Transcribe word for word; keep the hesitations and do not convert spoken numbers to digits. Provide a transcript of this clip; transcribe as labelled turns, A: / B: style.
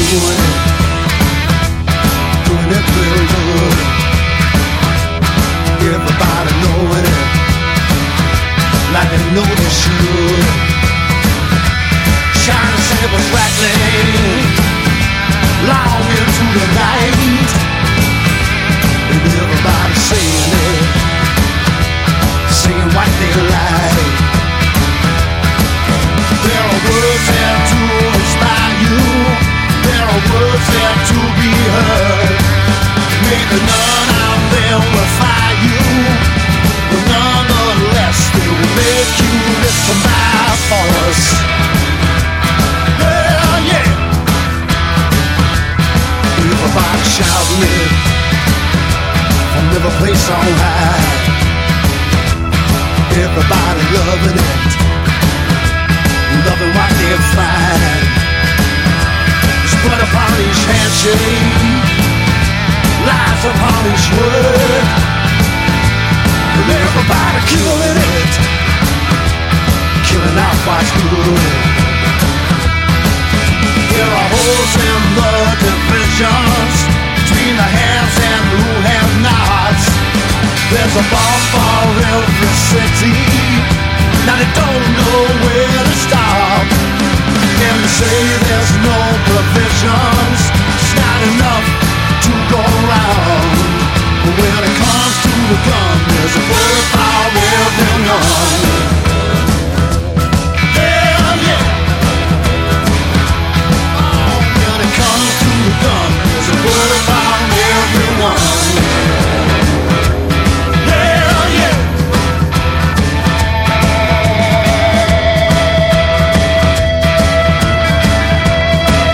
A: doing it, doing it real good. Everybody knowing it, like they know they should. Shining sabers rattling long into the night, and everybody saying it, saying what they like. There are words there to inspire you, there are words there to be heard. Maybe none out there will fire you, but nonetheless they will make you listen my voice. Well, yeah. Everybody shouting it from every place on high. Everybody loving it, loving what they find. Spread upon each handshake, lies upon each word, and everybody killing it, killing out what's good. There are holes in the divisions between the haves and who have nots. There's a bomb for every city, now they don't know where to stop. And they say there's no provisions, it's not enough to go around. But when it comes to the gun, there's a